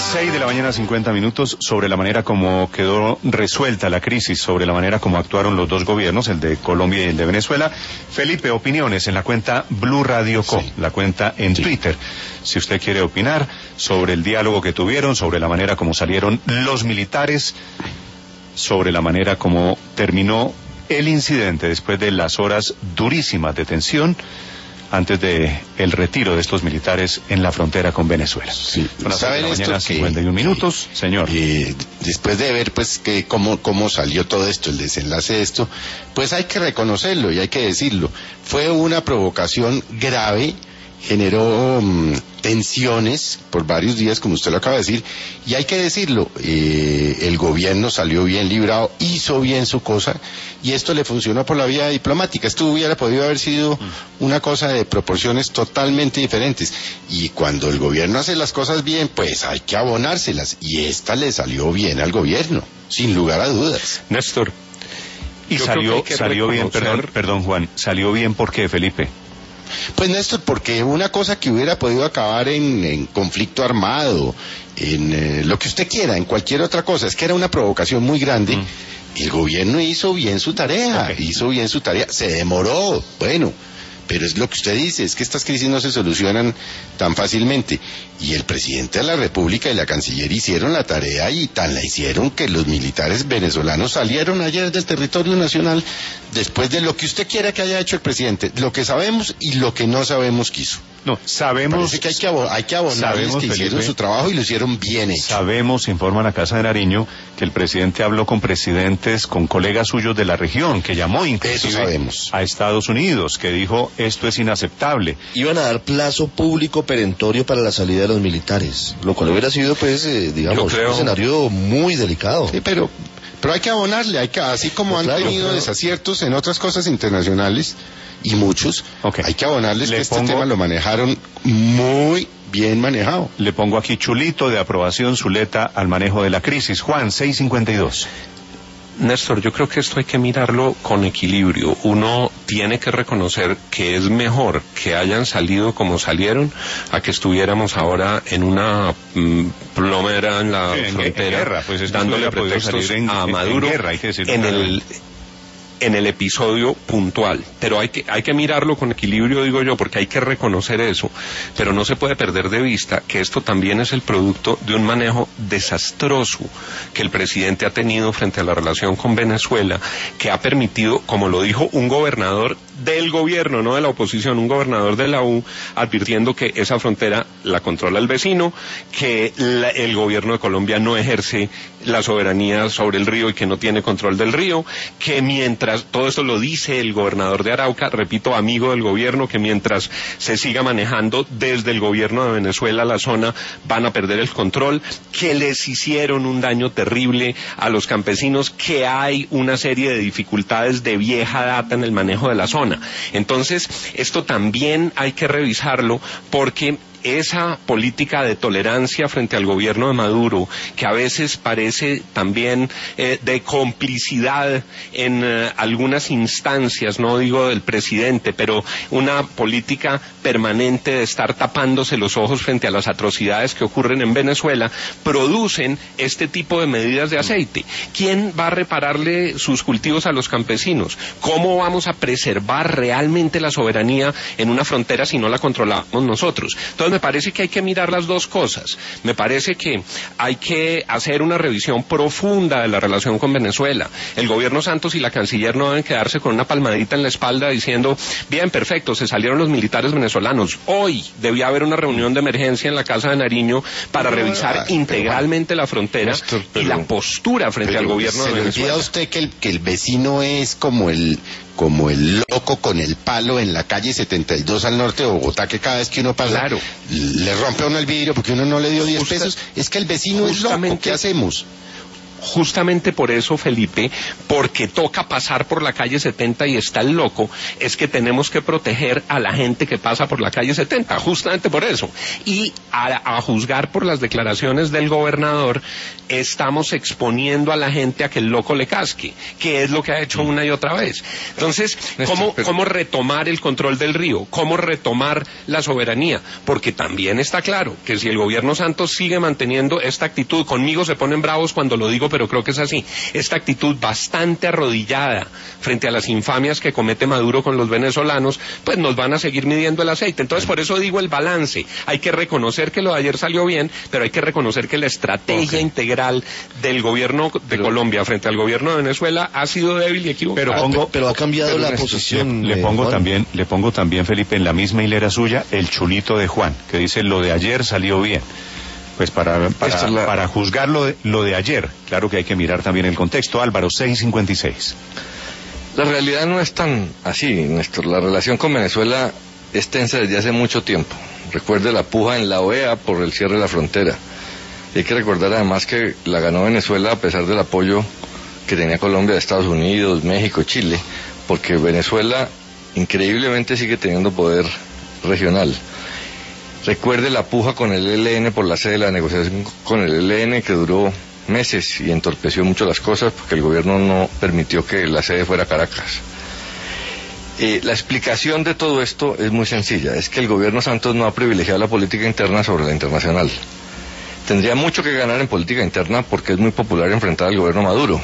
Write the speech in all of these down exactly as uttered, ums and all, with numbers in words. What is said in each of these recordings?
seis de la mañana, cincuenta minutos, sobre la manera como quedó resuelta la crisis, sobre la manera como actuaron los dos gobiernos, el de Colombia y el de Venezuela. Felipe, opiniones en la cuenta Blue Radio Co, sí. la cuenta en sí. Twitter. Si usted quiere opinar sobre el diálogo que tuvieron, sobre la manera como salieron los militares, sobre la manera como terminó el incidente después de las horas durísimas de tensión antes de el retiro de estos militares en la frontera con Venezuela. Sí. Son las ¿Saben de la mañana, cincuenta y un minutos, señor. Eh, después de ver pues que cómo cómo salió todo esto, el desenlace de esto, pues hay que reconocerlo y hay que decirlo. Fue una provocación grave, generó um, tensiones por varios días, como usted lo acaba de decir, y hay que decirlo, eh, el gobierno salió bien librado, hizo bien su cosa, y esto le funcionó por la vía diplomática. Esto hubiera podido haber sido una cosa de proporciones totalmente diferentes, y cuando el gobierno hace las cosas bien, pues hay que abonárselas, y esta le salió bien al gobierno, sin lugar a dudas. Néstor, y salió, salió bien, perdón, perdón Juan, salió bien porque Felipe. Pues Néstor, porque una cosa que hubiera podido acabar en, en conflicto armado, en eh, lo que usted quiera, en cualquier otra cosa, es que era una provocación muy grande. Mm. El gobierno hizo bien su tarea, okay. hizo bien su tarea, se demoró, bueno, pero es lo que usted dice, es que estas crisis no se solucionan tan fácilmente. Y el presidente de la República y la canciller hicieron la tarea, y tan la hicieron que los militares venezolanos salieron ayer del territorio nacional después de lo que usted quiera que haya hecho el presidente, lo que sabemos y lo que no sabemos que hizo. No, sabemos... Parece que hay que, abo- hay que abonarles que hicieron Felipe, su trabajo y lo hicieron bien hecho. Sabemos, informa la Casa de Nariño, que el presidente habló con presidentes, con colegas suyos de la región, que llamó inclusive a Estados Unidos, que dijo, esto es inaceptable. Iban a dar plazo público perentorio para la salida de los militares, lo cual hubiera sido, pues, eh, digamos, creo... un escenario muy delicado. Sí, pero... Pero hay que abonarle, hay que, así como pues han claro, tenido claro. desaciertos en otras cosas internacionales, y muchos, okay. hay que abonarles Le que pongo... este tema lo manejaron muy bien manejado. Le pongo aquí chulito de aprobación Zuleta al manejo de la crisis. Juan, seis cincuenta y dos. Néstor, yo creo que esto hay que mirarlo con equilibrio. Uno tiene que reconocer que es mejor que hayan salido como salieron a que estuviéramos ahora en una mm, plomera en la sí, frontera, en, en guerra, pues dándole pretextos en, a Maduro en, en, guerra, hay que en el... en el episodio puntual, pero hay que hay que mirarlo con equilibrio, digo yo, porque hay que reconocer eso, pero no se puede perder de vista que esto también es el producto de un manejo desastroso que el presidente ha tenido frente a la relación con Venezuela, que ha permitido, como lo dijo un gobernador del gobierno, no de la oposición, un gobernador de la U, advirtiendo que esa frontera la controla el vecino, que la, el gobierno de Colombia no ejerce la soberanía sobre el río y que no tiene control del río, que mientras todo esto lo dice el gobernador de Arauca, repito, amigo del gobierno, que mientras se siga manejando desde el gobierno de Venezuela la zona, van a perder el control, que les hicieron un daño terrible a los campesinos, que hay una serie de dificultades de vieja data en el manejo de la zona. Entonces, esto también hay que revisarlo, porque esa política de tolerancia frente al gobierno de Maduro, que a veces parece también eh, de complicidad en eh, algunas instancias, no digo del presidente, pero una política permanente de estar tapándose los ojos frente a las atrocidades que ocurren en Venezuela, producen este tipo de medidas de aceite. ¿Quién va a repararle sus cultivos a los campesinos? ¿Cómo vamos a preservar realmente la soberanía en una frontera si no la controlamos nosotros? Entonces me parece que hay que mirar las dos cosas. Me parece que hay que hacer una revisión profunda de la relación con Venezuela. El gobierno Santos y la canciller no deben quedarse con una palmadita en la espalda diciendo, bien, perfecto, se salieron los militares venezolanos. Hoy debía haber una reunión de emergencia en la Casa de Nariño para revisar ah, integralmente la frontera Néstor, pero, y la postura frente pero, al gobierno de Venezuela. ¿Se le olvida a usted que el, que el vecino es como el... como el loco con el palo en la calle setenta y dos al norte de Bogotá, que cada vez que uno pasa, claro, le rompe a uno el vidrio porque uno no le dio diez pesos? Es que el vecino es loco, ¿qué hacemos? justamente por eso, Felipe, porque toca pasar por la calle setenta y está el loco, es que tenemos que proteger a la gente que pasa por la calle setenta, justamente por eso. Y a, a juzgar por las declaraciones del gobernador, estamos exponiendo a la gente a que el loco le casque, que es lo que ha hecho una y otra vez. Entonces, ¿cómo, cómo retomar el control del río? ¿Cómo retomar la soberanía? Porque también está claro que si el gobierno Santos sigue manteniendo esta actitud, conmigo se ponen bravos cuando lo digo, pero creo que es así, esta actitud bastante arrodillada frente a las infamias que comete Maduro con los venezolanos, pues nos van a seguir midiendo el aceite. Entonces, por eso digo el balance. Hay que reconocer que lo de ayer salió bien, pero hay que reconocer que la estrategia okay. integral del gobierno de pero, Colombia frente al gobierno de Venezuela ha sido débil y equivocada. Pero, pongo, pero ha cambiado pero la posición. Le, le pongo Juan. también, le pongo también, Felipe, en la misma hilera suya, el chulito de Juan, que dice lo de ayer salió bien. Pues para, para, la... para juzgar lo de, lo de ayer, claro que hay que mirar también el contexto. Álvaro, seis cincuenta y seis. La realidad no es tan así, Néstor. La relación con Venezuela es tensa desde hace mucho tiempo. Recuerde la puja en la O E A por el cierre de la frontera. Y hay que recordar además que la ganó Venezuela a pesar del apoyo que tenía Colombia de Estados Unidos, México, Chile, porque Venezuela increíblemente sigue teniendo poder regional. Recuerde la puja con el E L N por la sede de la negociación con el E L N que duró meses y entorpeció mucho las cosas porque el gobierno no permitió que la sede fuera Caracas. Eh, la explicación de todo esto es muy sencilla, es que el gobierno Santos no ha privilegiado la política interna sobre la internacional. Tendría mucho que ganar en política interna porque es muy popular enfrentar al gobierno Maduro.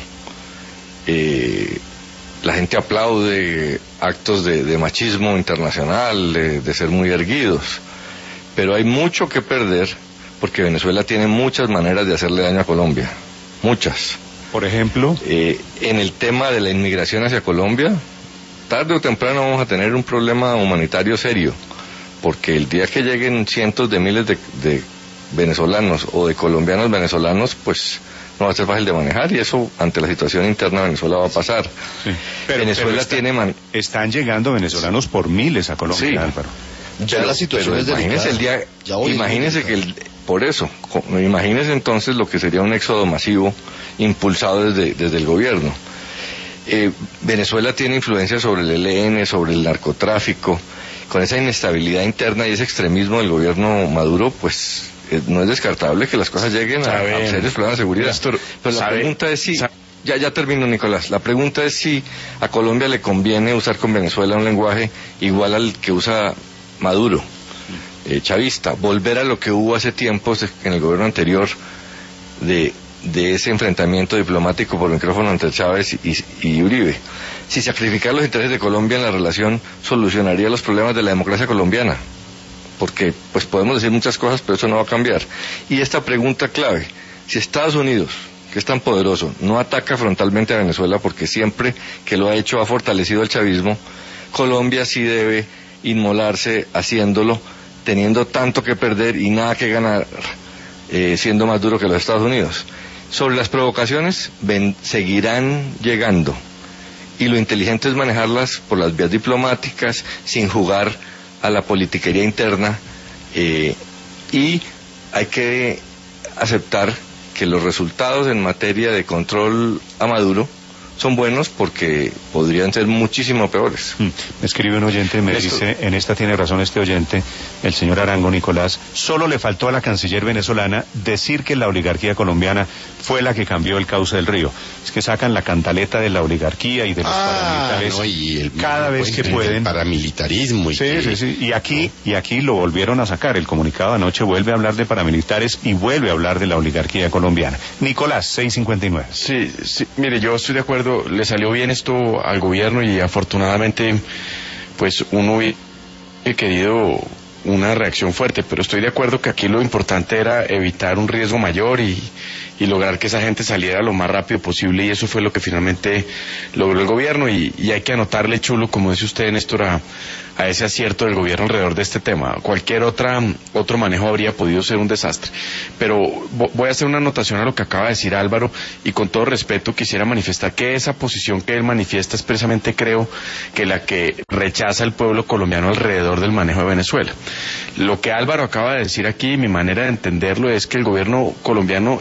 Eh, la gente aplaude actos de, de machismo internacional, de, de ser muy erguidos. Pero hay mucho que perder porque Venezuela tiene muchas maneras de hacerle daño a Colombia, muchas. Por ejemplo, eh, en el tema de la inmigración hacia Colombia, tarde o temprano vamos a tener un problema humanitario serio, porque el día que lleguen cientos de miles de, de venezolanos o de colombianos venezolanos, pues no va a ser fácil de manejar y eso ante la situación interna de Venezuela va a pasar. Sí. Pero, Venezuela pero está, tiene man... están llegando venezolanos por miles a Colombia, sí. Álvaro. Ya pero, la situación es imagínese el día, imagínese que el, por eso, imagínese entonces lo que sería un éxodo masivo impulsado desde, desde el gobierno. Eh, Venezuela tiene influencia sobre el E L N, sobre el narcotráfico, con esa inestabilidad interna y ese extremismo del gobierno Maduro, pues eh, no es descartable que las cosas lleguen a, a serios problemas de seguridad. Néstor, pero la ¿sabe? pregunta es si, ya, ya termino Nicolás, la pregunta es si a Colombia le conviene usar con Venezuela un lenguaje igual al que usa Maduro, eh, chavista, volver a lo que hubo hace tiempos en el gobierno anterior de, de ese enfrentamiento diplomático por micrófono entre Chávez y, y Uribe. Si sacrificar los intereses de Colombia en la relación solucionaría los problemas de la democracia colombiana, porque pues podemos decir muchas cosas, pero eso no va a cambiar. Y esta pregunta clave, si Estados Unidos, que es tan poderoso, no ataca frontalmente a Venezuela, porque siempre que lo ha hecho ha fortalecido el chavismo, Colombia sí debe inmolarse haciéndolo, teniendo tanto que perder y nada que ganar, eh, siendo más duro que los Estados Unidos. Sobre las provocaciones, ven, seguirán llegando, y lo inteligente es manejarlas por las vías diplomáticas, sin jugar a la politiquería interna, eh, y hay que aceptar que los resultados en materia de control a Maduro son buenos porque podrían ser muchísimo peores. Me escribe un oyente, me Esto... dice, en esta tiene razón este oyente, el señor Arango Nicolás, solo le faltó a la canciller venezolana decir que la oligarquía colombiana fue la que cambió el cauce del río. Es que sacan la cantaleta de la oligarquía y de los ah, paramilitares no, y el, cada vez que pueden. El paramilitarismo. Y sí, que... sí, sí, y aquí, y aquí lo volvieron a sacar, el comunicado anoche vuelve a hablar de paramilitares y vuelve a hablar de la oligarquía colombiana. Nicolás, seis cincuenta y nueve. Sí, sí, mire, yo estoy de acuerdo, le salió bien esto al gobierno y afortunadamente pues uno hubiera querido una reacción fuerte, pero estoy de acuerdo que aquí lo importante era evitar un riesgo mayor y, y lograr que esa gente saliera lo más rápido posible, y eso fue lo que finalmente logró el gobierno, y, y hay que anotarle, Chulo, como dice usted, Néstor, a, a ese acierto del gobierno alrededor de este tema. Cualquier otra otro manejo habría podido ser un desastre, pero voy a hacer una anotación a lo que acaba de decir Álvaro, y con todo respeto quisiera manifestar que esa posición que él manifiesta es precisamente, creo, que la que rechaza el pueblo colombiano alrededor del manejo de Venezuela. Lo que Álvaro acaba de decir aquí, mi manera de entenderlo es que el gobierno colombiano y Colombia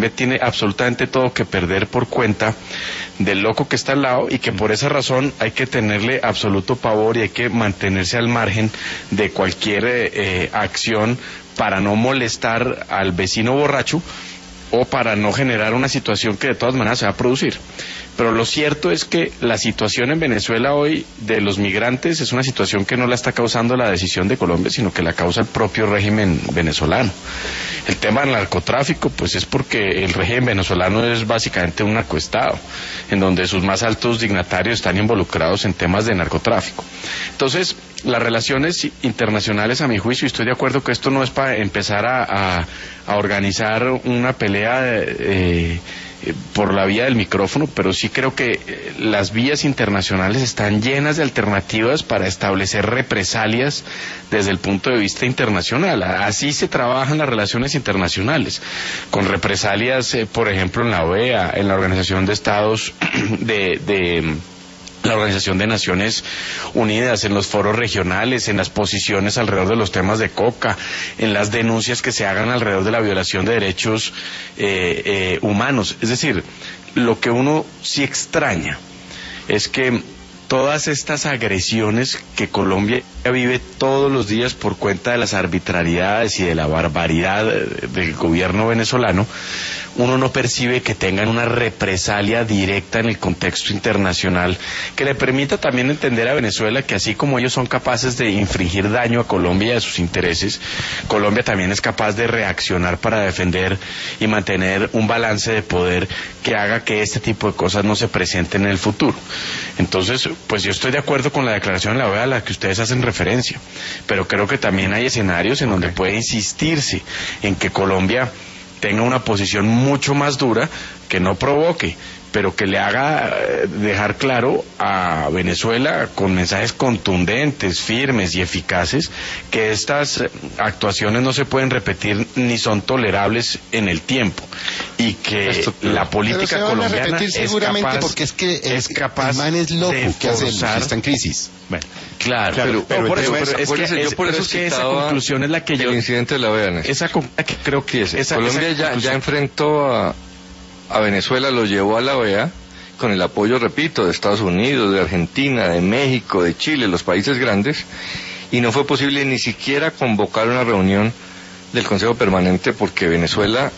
Colombia tiene absolutamente todo que perder por cuenta del loco que está al lado y que por esa razón hay que tenerle absoluto pavor y hay que mantenerse al margen de cualquier eh, acción para no molestar al vecino borracho o para no generar una situación que de todas maneras se va a producir. Pero lo cierto es que la situación en Venezuela hoy de los migrantes es una situación que no la está causando la decisión de Colombia, sino que la causa el propio régimen venezolano. El tema del narcotráfico, pues es porque el régimen venezolano es básicamente un narcoestado, en donde sus más altos dignatarios están involucrados en temas de narcotráfico. Entonces, las relaciones internacionales, a mi juicio, y estoy de acuerdo que esto no es para empezar a, a, a organizar una pelea eh, por la vía del micrófono, pero sí creo que las vías internacionales están llenas de alternativas para establecer represalias desde el punto de vista internacional. Así se trabajan las relaciones internacionales, con represalias, eh, por ejemplo, en la O E A, en la Organización de Estados de... de la Organización de Naciones Unidas, en los foros regionales, en las posiciones alrededor de los temas de coca, en las denuncias que se hagan alrededor de la violación de derechos eh, eh, humanos. Es decir, lo que uno sí extraña es que todas estas agresiones que Colombia vive todos los días por cuenta de las arbitrariedades y de la barbaridad del gobierno venezolano, uno no percibe que tengan una represalia directa en el contexto internacional que le permita también entender a Venezuela que así como ellos son capaces de infringir daño a Colombia y a sus intereses, Colombia también es capaz de reaccionar para defender y mantener un balance de poder que haga que este tipo de cosas no se presenten en el futuro. Entonces, pues yo estoy de acuerdo con la declaración de la O E A a la que ustedes hacen referencia, pero creo que también hay escenarios en donde puede insistirse en que Colombia tenga una posición mucho más dura, que no provoque, pero que le haga eh, dejar claro a Venezuela con mensajes contundentes, firmes y eficaces que estas actuaciones no se pueden repetir ni son tolerables en el tiempo y que Esto, la política colombiana es seguramente capaz, porque es que es capaz el man es loco de que hace forzar, está en crisis. Bueno, claro, claro, pero, pero, pero, por eso, pero, pero es, por que, eso, es, yo por eso es que esa conclusión es la que yo el incidente de la O E A. Esa que creo que sí, esa, Colombia esa ya, ya enfrentó a a Venezuela, lo llevó a la O E A con el apoyo, repito, de Estados Unidos, de Argentina, de México, de Chile, los países grandes, y no fue posible ni siquiera convocar una reunión del Consejo Permanente porque Venezuela,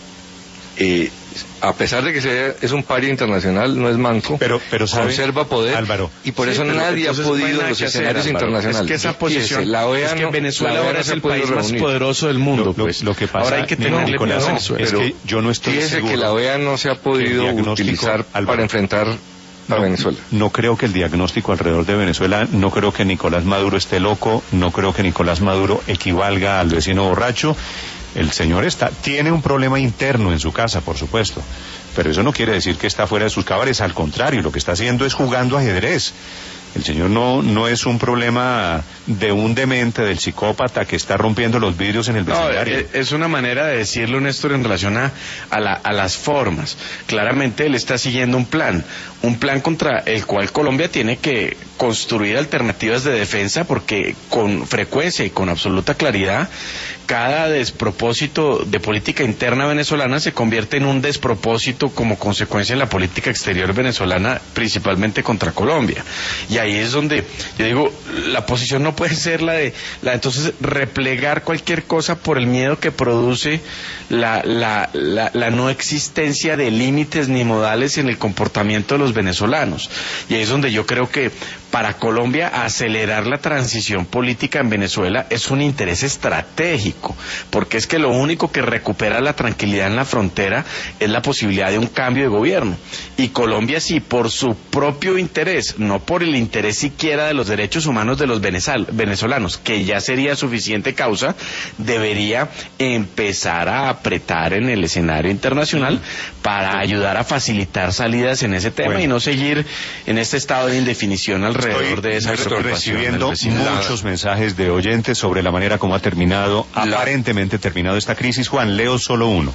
eh, a pesar de que sea, es un paria internacional, no es manco, pero, pero sabe, conserva poder, Álvaro, y por sí, eso nadie ha podido en los hacer, escenarios Álvaro, internacionales. Es que esa posición, Fíjese, la O E A es que no, Venezuela ahora es el país más reunir. poderoso del mundo, lo, pues. Lo, lo que pasa, ahora hay que tenerle Nicolás, cuidado a es Venezuela. que yo no estoy Fíjese seguro que la O E A no se ha podido utilizar Álvaro, para enfrentar a no, Venezuela. No creo que el diagnóstico alrededor de Venezuela, no creo que Nicolás Maduro esté loco, no creo que Nicolás Maduro equivalga al vecino borracho. El señor está, tiene un problema interno en su casa, por supuesto, pero eso no quiere decir que está fuera de sus cabales, al contrario, lo que está haciendo es jugando ajedrez. El señor no no es un problema de un demente, del psicópata que está rompiendo los vidrios en el vecindario. No, es una manera de decirlo, Néstor, en relación a, a, la, a las formas. Claramente él está siguiendo un plan, un plan contra el cual Colombia tiene que construir alternativas de defensa porque con frecuencia y con absoluta claridad cada despropósito de política interna venezolana se convierte en un despropósito como consecuencia en la política exterior venezolana, principalmente contra Colombia. Y ahí es donde yo digo, la posición no puede ser la de, la entonces replegar cualquier cosa por el miedo que produce la, la, la, la no existencia de límites ni modales en el comportamiento de los venezolanos. Y ahí es donde yo creo que para Colombia acelerar la transición política en Venezuela es un interés estratégico, porque es que lo único que recupera la tranquilidad en la frontera es la posibilidad de un cambio de gobierno. Y Colombia sí, por su propio interés, no por el interés siquiera de los derechos humanos de los venezolanos, que ya sería suficiente causa, debería empezar a apretar en el escenario internacional para ayudar a facilitar salidas en ese tema, bueno, y no seguir en este estado de indefinición alrededor Alrededor de esa estoy recibiendo muchos mensajes de oyentes sobre la manera como ha terminado, la... aparentemente terminado esta crisis. Juan, leo solo uno.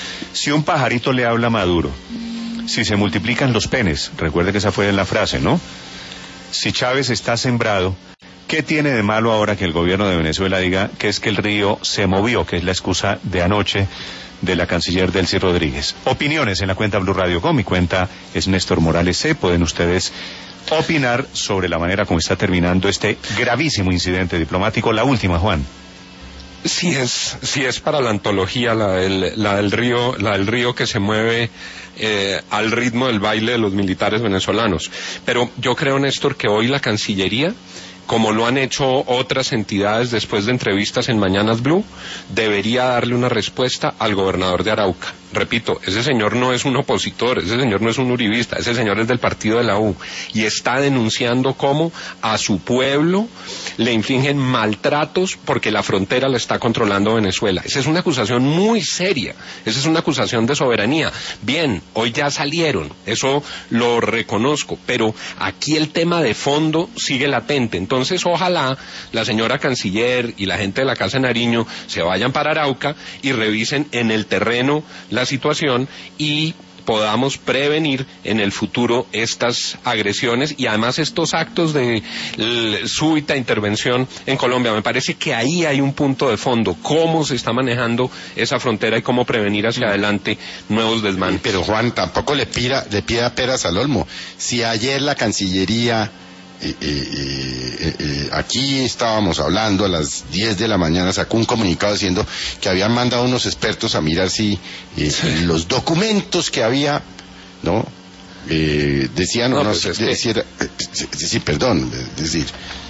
Si un pajarito le habla a Maduro, si se multiplican los penes, recuerde que esa fue la frase, ¿no? Si Chávez está sembrado, ¿qué tiene de malo ahora que el gobierno de Venezuela diga que es que el río se movió, que es la excusa de anoche de la canciller Delcy Rodríguez. Opiniones en la cuenta Blue Radio Com, mi cuenta es Néstor Morales C. Pueden ustedes opinar sobre la manera como está terminando este gravísimo incidente diplomático. La última, Juan. Sí es, sí es para la antología, la del, la del río, la del río que se mueve eh, al ritmo del baile de los militares venezolanos. Pero yo creo, Néstor, que hoy la Cancillería, como lo han hecho otras entidades después de entrevistas en Mañanas Blue, debería darle una respuesta al gobernador de Arauca. Repito, ese señor no es un opositor, ese señor no es un uribista, ese señor es del partido de la U y está denunciando cómo a su pueblo le infligen maltratos porque la frontera la está controlando Venezuela. Esa es una acusación muy seria, esa es una acusación de soberanía. Bien, hoy ya salieron, eso lo reconozco, pero aquí el tema de fondo sigue latente. Entonces, ojalá la señora canciller y la gente de la Casa de Nariño se vayan para Arauca y revisen en el terreno la situación y podamos prevenir en el futuro estas agresiones y además estos actos de l- súbita intervención en Colombia. Me parece que ahí hay un punto de fondo, cómo se está manejando esa frontera y cómo prevenir hacia adelante nuevos desmanes. Pero Juan, tampoco le pida, le pida peras al olmo. Si ayer la Cancillería Eh, eh, eh, aquí estábamos hablando a las diez de la mañana, sacó un comunicado diciendo que habían mandado unos expertos a mirar si eh, sí. los documentos que había, ¿no? Eh, decían, no, no pues sé, es que... decir, eh, sí, sí, perdón, es decir,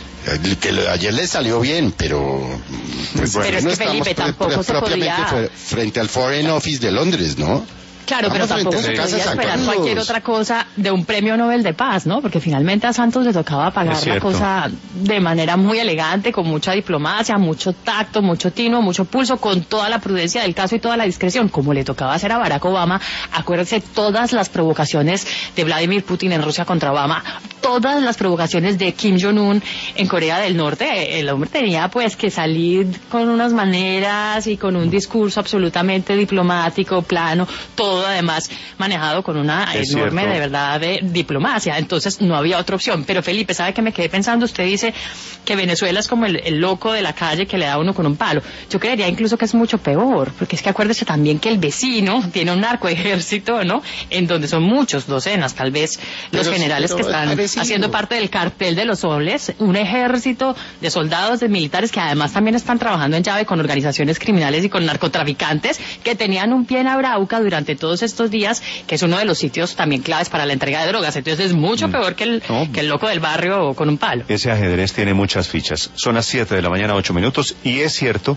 que lo, ayer les salió bien, pero pues, pero bueno, es no que Felipe tampoco pre, pre, se propiamente podía... frente al Foreign Office de Londres, ¿no? Claro, pero tampoco se podía esperar cualquier otra cosa de un premio Nobel de Paz, ¿no? Porque finalmente a Santos le tocaba pagar la cosa de manera muy elegante, con mucha diplomacia, mucho tacto, mucho tino, mucho pulso, con toda la prudencia del caso y toda la discreción, como le tocaba hacer a Barack Obama. Acuérdense todas las provocaciones de Vladimir Putin en Rusia contra Obama, todas las provocaciones de Kim Jong-un en Corea del Norte. El hombre tenía pues que salir con unas maneras y con un discurso absolutamente diplomático, plano, todo además manejado con una es enorme cierto. de verdad de diplomacia. Entonces no había otra opción. Pero Felipe, ¿sabe qué me quedé pensando? Usted dice que Venezuela es como el, el loco de la calle que le da uno con un palo. Yo creería incluso que es mucho peor, porque es que acuérdese también que el vecino tiene un narcoejército, ¿no? En donde son muchos, docenas, tal vez los pero, generales pero, que están haciendo parte del cartel de los soles, un ejército de soldados, de militares que además también están trabajando en llave con organizaciones criminales y con narcotraficantes que tenían un pie en Arauca durante todo todos estos días, que es uno de los sitios también claves para la entrega de drogas. Entonces es mucho mm. peor que el, no. que el loco del barrio con un palo. Ese ajedrez tiene muchas fichas. Son las siete de la mañana, ocho minutos, y es cierto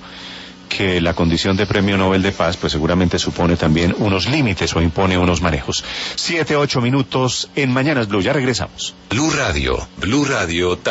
que la condición de premio Nobel de Paz pues seguramente supone también unos límites o impone unos manejos. Siete, ocho minutos en Mañanas Blue. Ya regresamos. Blue Radio, Blue Radio.